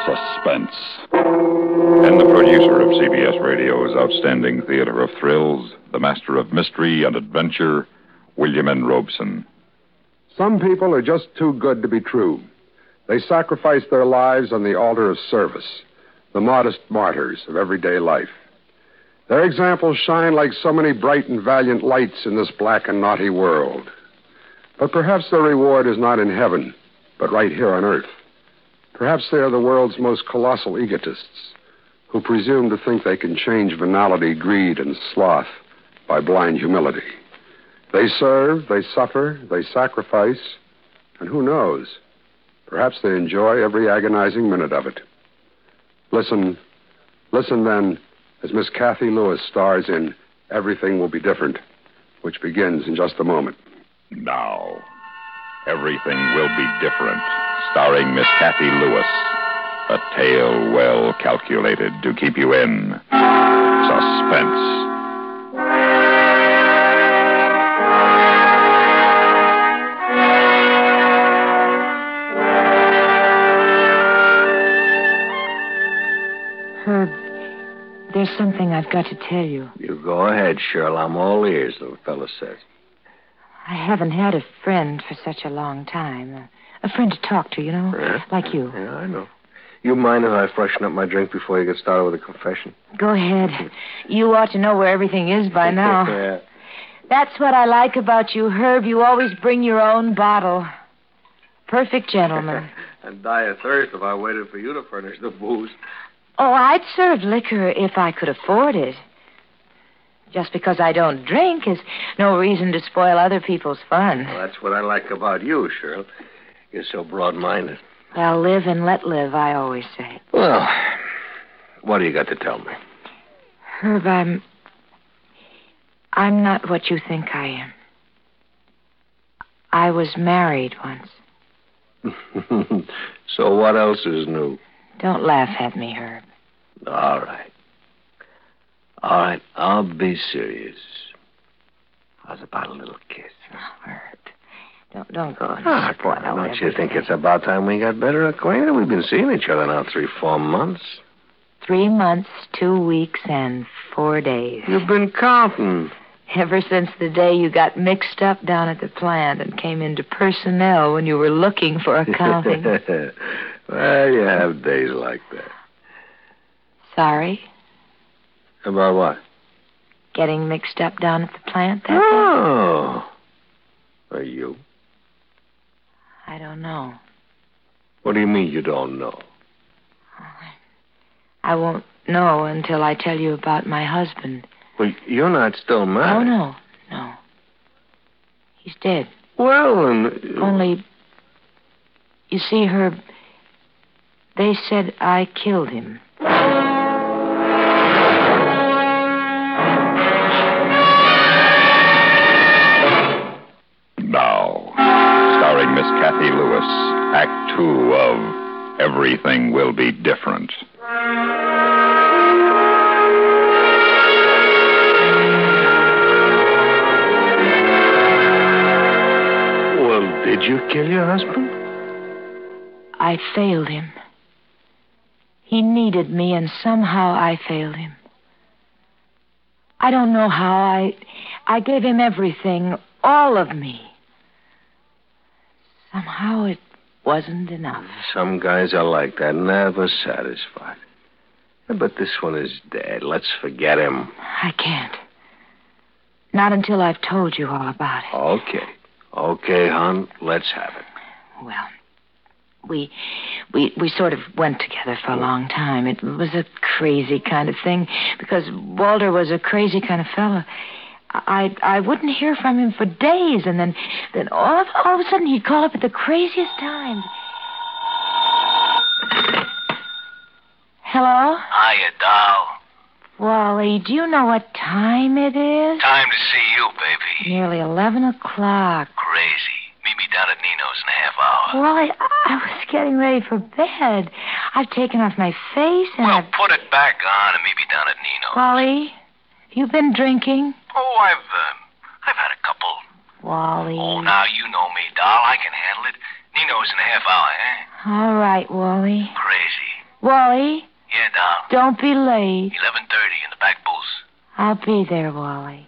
Suspense. And the producer of CBS Radio's outstanding theater of thrills, the master of mystery and adventure, William N. Robeson. Some people are just too good to be true. They sacrifice their lives on the altar of service, the modest martyrs of everyday life. Their examples shine like so many bright and valiant lights in this black and naughty world. But perhaps their reward is not in heaven, but right here on earth. Perhaps they are the world's most colossal egotists who presume to think they can change venality, greed, and sloth by blind humility. They serve, they suffer, they sacrifice, and who knows, perhaps they enjoy every agonizing minute of it. Listen then, as Miss Cathy Lewis stars in Everything Will Be Different, which begins in just a moment. Now, Everything Will Be Different, starring Miss Cathy Lewis. A tale well calculated to keep you in suspense. Herb, there's something I've got to tell you. You go ahead, Shirl. I'm all ears, the fellow says. I haven't had a friend for such a long time. A friend to talk to, you know, like you. Yeah, I know. You mind if I freshen up my drink before you get started with a confession? Go ahead. You ought to know where everything is by now. Yeah. That's what I like about you, Herb. You always bring your own bottle. Perfect gentleman. I'd die of thirst if I waited for you to furnish the booze. Oh, I'd serve liquor if I could afford it. Just because I don't drink is no reason to spoil other people's fun. Well, that's what I like about you, Shirl. You're so broad-minded. Well, live and let live, I always say. Well, what do you got to tell me? Herb, I'm not what you think I am. I was married once. So what else is new? Don't laugh at me, Herb. All right. All right, I'll be serious. How's about a little kiss? Oh, Herb. Don't go. Boy, don't you think it's about time we got better acquainted? We've been seeing each other now 3-4 months. 3 months, 2 weeks, and 4 days. You've been counting. Ever since the day you got mixed up down at the plant and came into personnel when you were looking for accounting. Well, you have days like that. Sorry? About what? Getting mixed up down at the plant that day? Oh. Are you? I don't know. What do you mean you don't know? I won't know until I tell you about my husband. Well, you're not still married. Oh, no. He's dead. Well, Only, you see, Herb, they said I killed him. Now, starring Miss Cathy Lewis, Act 2 of Everything Will Be Different. Well, did you kill your husband? I failed him. He needed me, and somehow I failed him. I don't know how. I gave him everything, all of me. Somehow it wasn't enough. Some guys are like that, never satisfied. But this one is dead. Let's forget him. I can't. Not until I've told you all about it. Okay, hon. Let's have it. Well, we sort of went together for a long time. It was a crazy kind of thing because Walter was a crazy kind of fellow. I wouldn't hear from him for days, and then all of a sudden he'd call up at the craziest times. Hello? Hiya, doll. Wally, do you know what time it is? Time to see you, baby. Nearly 11 o'clock. Crazy. Meet me down at Nino's in a half hour. Wally, I was getting ready for bed. I've taken off my face and Well, put it back on and meet me down at Nino's. Wally, you been drinking? Oh, I've had a couple. Wally. Oh, now you know me, doll. I can handle it. Nino's in a half hour, eh? All right, Wally. Crazy. Wally, Yeah, Doll. don't be late. 11:30 in the back booth. I'll be there, Wally.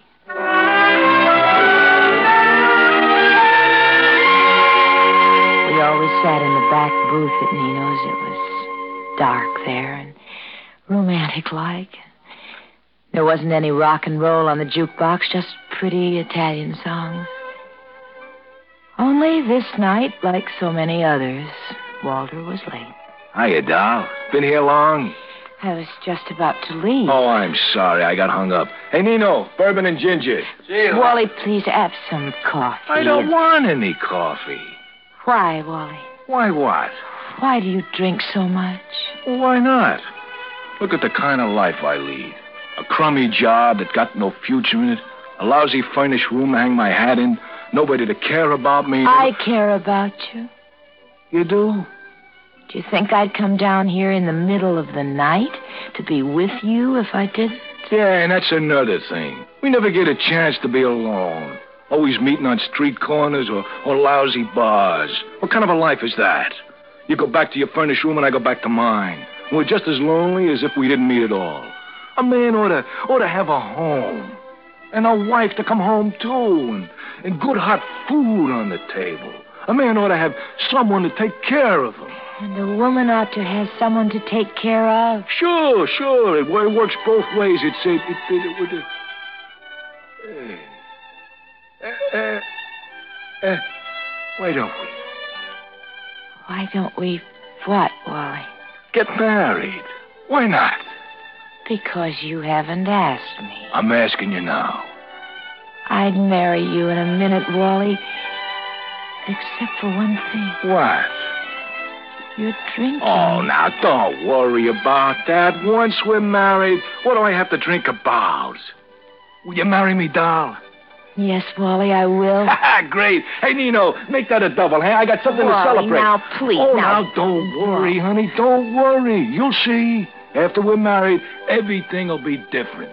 We always sat in the back booth at Nino's. It was dark there and romantic-like. There wasn't any rock and roll on the jukebox, just pretty Italian songs. Only this night, like so many others, Walter was late. Hiya, Doll. Been here long? I was just about to leave. Oh, I'm sorry. I got hung up. Hey, Nino, bourbon and ginger. Wally, please have some coffee. I don't want any coffee. Why, Wally? Why what? Why do you drink so much? Well, why not? Look at the kind of life I lead. A crummy job that got no future in it. A lousy furnished room to hang my hat in. Nobody to care about me. I care about you. You do? Do you think I'd come down here in the middle of the night to be with you if I didn't? Yeah, and that's another thing. We never get a chance to be alone. Always meeting on street corners or lousy bars. What kind of a life is that? You go back to your furnished room and I go back to mine. And we're just as lonely as if we didn't meet at all. A man ought to have a home. And a wife to come home to. And good hot food on the table. A man ought to have someone to take care of him. And a woman ought to have someone to take care of. Sure. It works both ways. It would... Why don't we? Why don't we what, Wally? Get married. Why not? Because you haven't asked me. I'm asking you now. I'd marry you in a minute, Wally. Except for one thing. What? You're drinking. Oh, now, don't worry about that. Once we're married, what do I have to drink about? Will you marry me, doll? Yes, Wally, I will. Great. Hey, Nino, make that a double, hey? I got something Wally, to celebrate. now, please. Oh, now, don't worry, honey. Don't worry. You'll see. After we're married, everything will be different.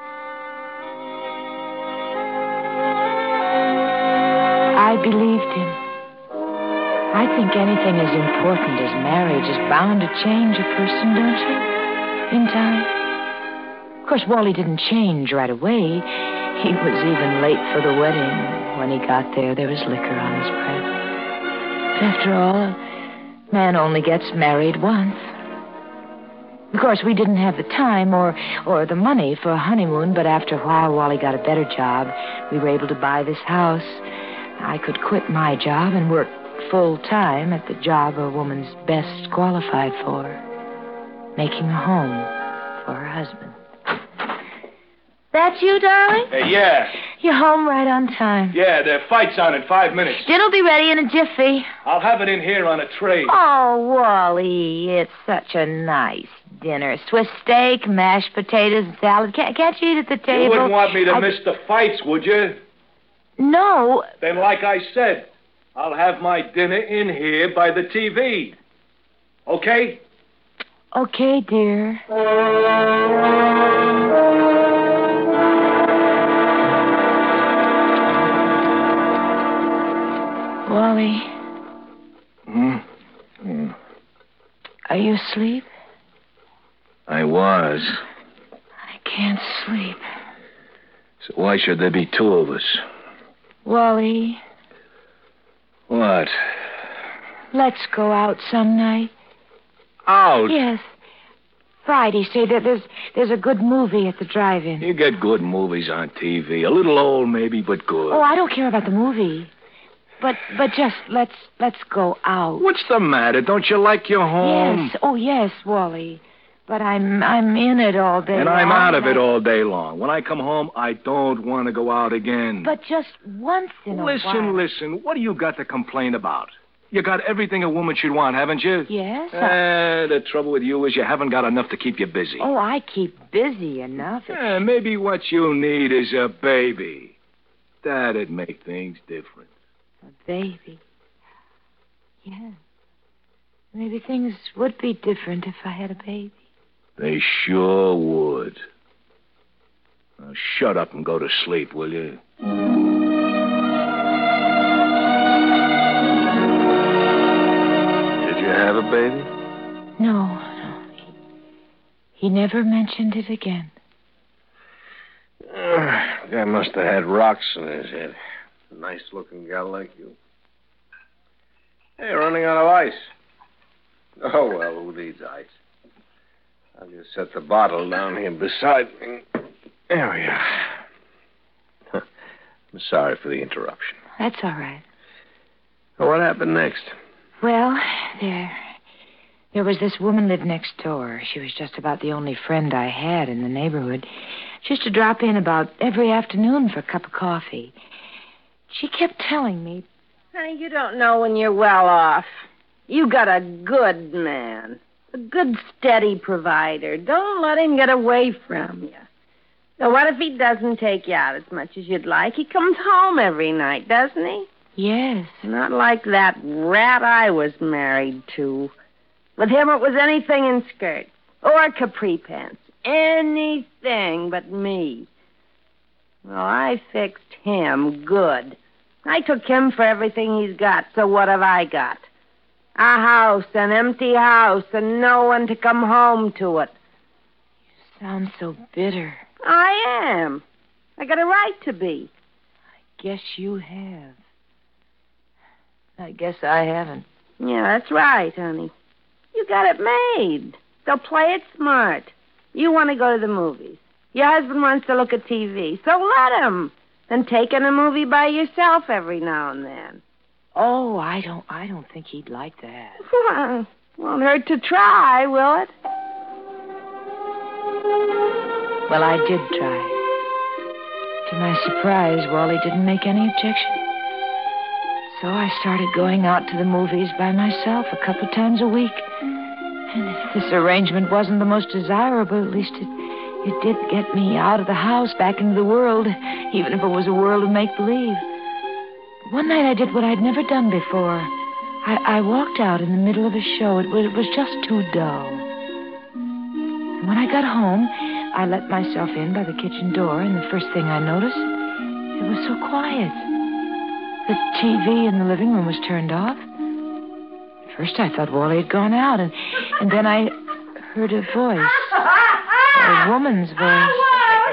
I believed him. I think anything as important as marriage is bound to change a person, don't you? In time. Of course, Wally didn't change right away. He was even late for the wedding. When he got there was liquor on his breath. But after all, a man only gets married once. Of course, we didn't have the time or the money for a honeymoon, but after a while, Wally got a better job. We were able to buy this house. I could quit my job and work full-time at the job a woman's best qualified for, making a home for her husband. That's you, darling? Yeah. You're home right on time. Yeah, the fight's on in 5 minutes. Dinner'll be ready in a jiffy. I'll have it in here on a tray. Oh, Wally, it's such a nice dinner. Swiss steak, mashed potatoes, and salad. Can't you eat at the table? You wouldn't want me to miss the fights, would you? No. Then, like I said, I'll have my dinner in here by the TV. Okay? Okay, dear. Wally. Are you asleep? I was. I can't sleep. So why should there be two of us? Wally, What? let's go out some night. Out? Yes. Friday, say that there's a good movie at the drive-in. You get good movies on TV. A little old, maybe, but good. Oh, I don't care about the movie. But just let's go out. What's the matter? Don't you like your home? Yes. Oh, yes, Wally. But I'm in it all day And long. I'm out of it all day long. When I come home, I don't want to go out again. But just once in a while. Listen. What do you got to complain about? You got everything a woman should want, haven't you? Yes. The trouble with you is you haven't got enough to keep you busy. Oh, I keep busy enough. Maybe what you need is a baby. That'd make things different. A baby. Yeah. Maybe things would be different if I had a baby. They sure would. Now, shut up and go to sleep, will you? Did you have a baby? No. He never mentioned it again. Guy must have had rocks in his head. Nice-looking gal like you. Hey, running out of ice. Oh, well, who needs ice? I'll just set the bottle down here beside me. There we are. I'm sorry for the interruption. That's all right. Well, what happened next? Well, there was this woman lived next door. She was just about the only friend I had in the neighborhood. She used to drop in about every afternoon for a cup of coffee. She kept telling me... Honey, you don't know when you're well off. You got a good man. A good, steady provider. Don't let him get away from you. So what if he doesn't take you out as much as you'd like? He comes home every night, doesn't he? Yes. Not like that rat I was married to. With him, it was anything in skirts or capri pants. Anything but me. Well, I fixed him good. I took him for everything he's got, so what have I got? A house, an empty house, and no one to come home to it. You sound so bitter. I am. I got a right to be. I guess you have. I guess I haven't. Yeah, that's right, honey. You got it made. So play it smart. You want to go to the movies. Your husband wants to look at TV, so let him. Then take in a movie by yourself every now and then. Oh, I don't think he'd like that. Well, won't hurt to try, will it? Well, I did try. To my surprise, Wally didn't make any objection. So I started going out to the movies by myself a couple of times a week. And if this arrangement wasn't the most desirable, at least it did get me out of the house, back into the world, even if it was a world of make-believe. One night I did what I'd never done before. I walked out in the middle of a show. It was just too dull. And when I got home, I let myself in by the kitchen door, and the first thing I noticed, it was so quiet. The TV in the living room was turned off. At first I thought Wally had gone out, and then I heard a voice. A woman's voice. Hello,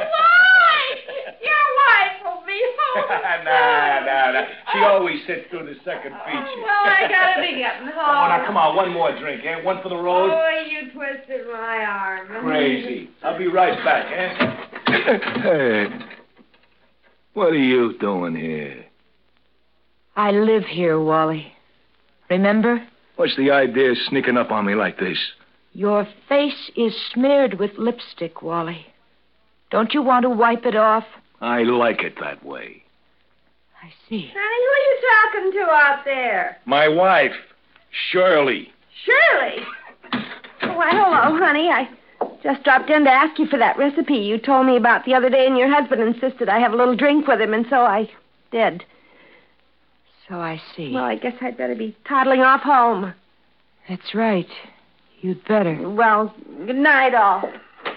your wife will be home. Nah. She always sits through the second feature. Well, I gotta be getting home. Oh, now, come on, one more drink, eh? One for the road. Oh, you twisted my arm. Crazy. I'll be right back, eh? Hey, what are you doing here? I live here, Wally. Remember? What's the idea of sneaking up on me like this? Your face is smeared with lipstick, Wally. Don't you want to wipe it off? I like it that way. I see. Honey, who are you talking to out there? My wife, Shirley. Shirley? Why, hello, honey. I just dropped in to ask you for that recipe you told me about the other day, and your husband insisted I have a little drink with him, and so I did. So I see. Well, I guess I'd better be toddling off home. That's right. You'd better. Well, good night, all.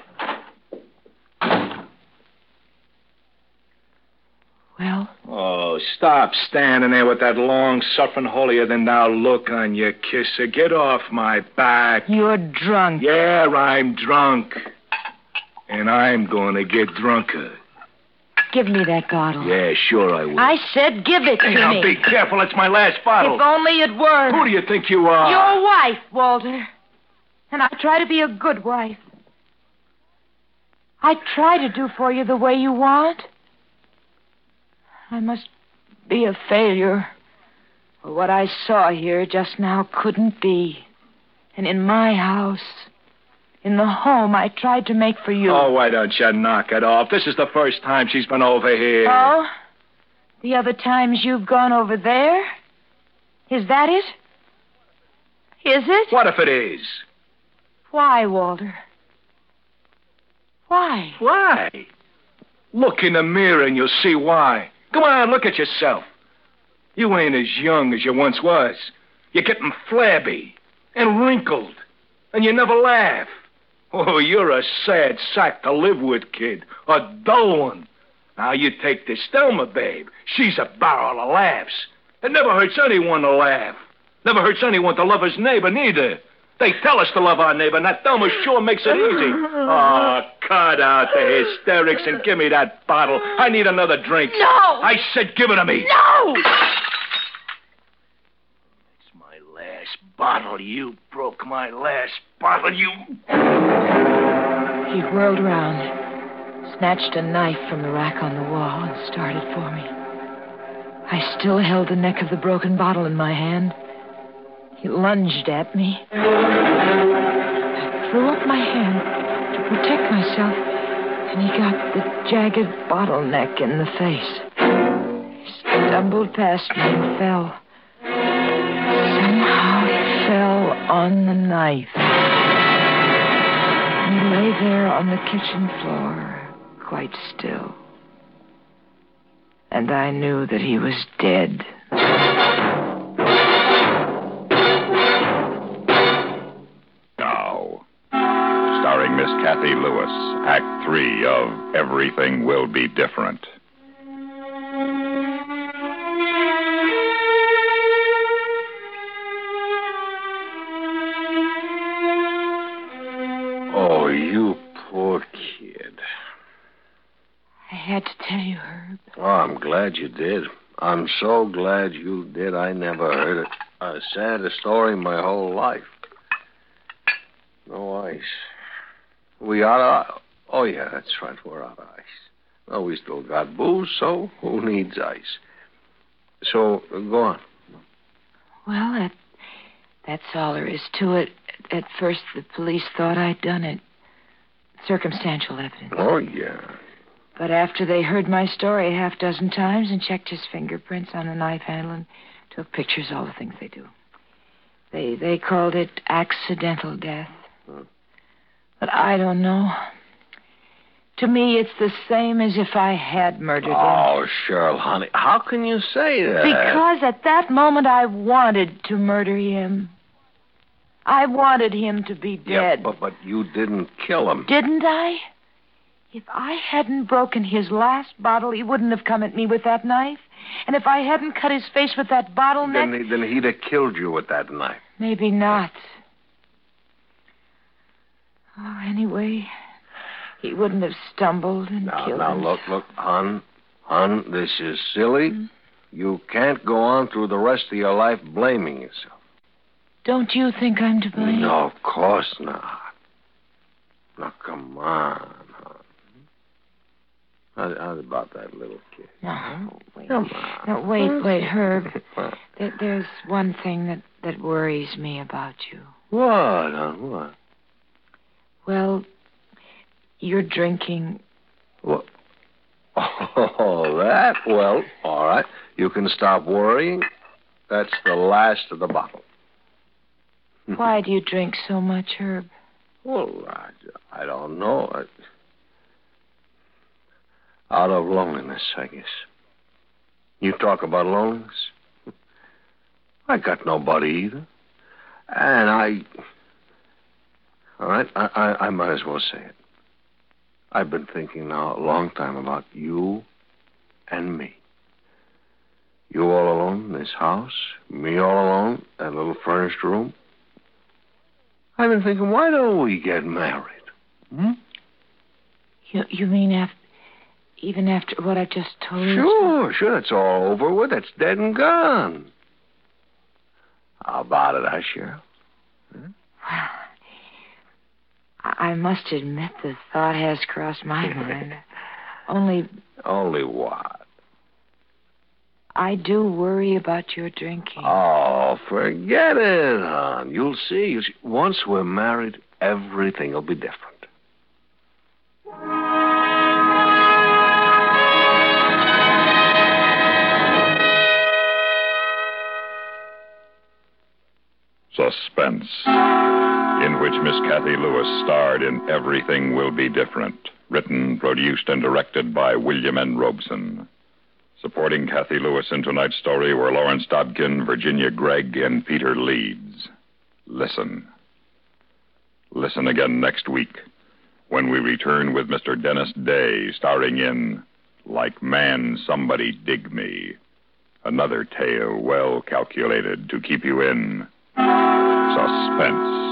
Well? Oh, stop standing there with that long, suffering, holier-than-thou look on your kisser. Get off my back. You're drunk. Yeah, I'm drunk. And I'm going to get drunker. Give me that bottle. Yeah, sure I will. I said give it to Hey, now, me. be careful. It's my last bottle. If only it were. Who do you think you are? Your wife, Walter. And I try to be a good wife. I try to do for you the way you want. I must be a failure. For what I saw here just now couldn't be. And in my house, in the home I tried to make for you. Oh, why don't you knock it off? This is the first time she's been over here. Oh? The other times you've gone over there? Is that it? Is it? What if it is? Why, Walter? Why? Why? Look in the mirror and you'll see why. Come on, look at yourself. You ain't as young as you once was. You're getting flabby and wrinkled, and you never laugh. Oh, you're a sad sack to live with, kid. A dull one. Now, you take this Thelma, babe. She's a barrel of laughs. It never hurts anyone to laugh. Never hurts anyone to love his neighbor, neither. They tell us to love our neighbor, and that Thelma sure makes it easy. Oh, cut out the hysterics and give me that bottle. I need another drink. No! I said give it to me. No! It's my last bottle. You broke my last bottle, you... He whirled around, snatched a knife from the rack on the wall, and started for me. I still held the neck of the broken bottle in my hand. He lunged at me. I threw up my hand to protect myself, and he got the jagged bottleneck in the face. He stumbled past me and fell. Somehow he fell on the knife. He lay there on the kitchen floor, quite still. And I knew that he was dead. Now, starring Miss Kathy Lewis, Act 3 of Everything Will Be Different. Oh, you poor kid. I had to tell you, Herb. Oh, I'm glad you did. I'm so glad you did. I never heard a sadder story in my whole life. No ice. We out of... Oh, yeah, that's right. We're out of ice. Well, we still got booze, so who needs ice? So, go on. Well, that's all there is to it. At first, the police thought I'd done it. Circumstantial evidence. Oh, yeah. But after they heard my story a half dozen times and checked his fingerprints on the knife handle and took pictures, all the things they do, they called it accidental death. But I don't know. To me, it's the same as if I had murdered him. Oh, Cheryl, honey, how can you say that? Because at that moment I wanted to murder him. I wanted him to be dead. Yeah, but you didn't kill him. Didn't I? If I hadn't broken his last bottle, he wouldn't have come at me with that knife. And if I hadn't cut his face with that bottleneck... Then he'd have killed you with that knife. Maybe not. Oh, anyway, he wouldn't have stumbled and killed him. Look, hon, this is silly. Mm-hmm. You can't go on through the rest of your life blaming yourself. Don't you think I'm to blame? No, of course not. Now, come on, hon. How about that little kid? No, wait. Come on. No, wait, Herb. There's one thing that worries me about you. What, hon, what? Well, you're drinking. What? Oh, that? Well, all right. You can stop worrying. That's the last of the bottle. Why do you drink so much, Herb? Well, I don't know. Out of loneliness, I guess. You talk about loneliness? I got nobody either. And all right, I might as well say it. I've been thinking now a long time about you and me. You all alone in this house, me all alone, that little furnished room. I've been thinking, why don't we get married? You mean even after what I just told you? Sure, it's all over with. It's dead and gone. How about it, Cheryl? Well, I must admit the thought has crossed my mind. Only what? I do worry about your drinking. Oh, forget it, hon. You'll see. Once we're married, everything will be different. Suspense, in which Miss Kathy Lewis starred in Everything Will Be Different, written, produced, and directed by William N. Robeson. Supporting Kathy Lewis in tonight's story were Lawrence Dobkin, Virginia Gregg, and Peter Leeds. Listen. Listen again next week when we return with Mr. Dennis Day starring in Like Man Somebody Dig Me. Another tale well calculated to keep you in suspense.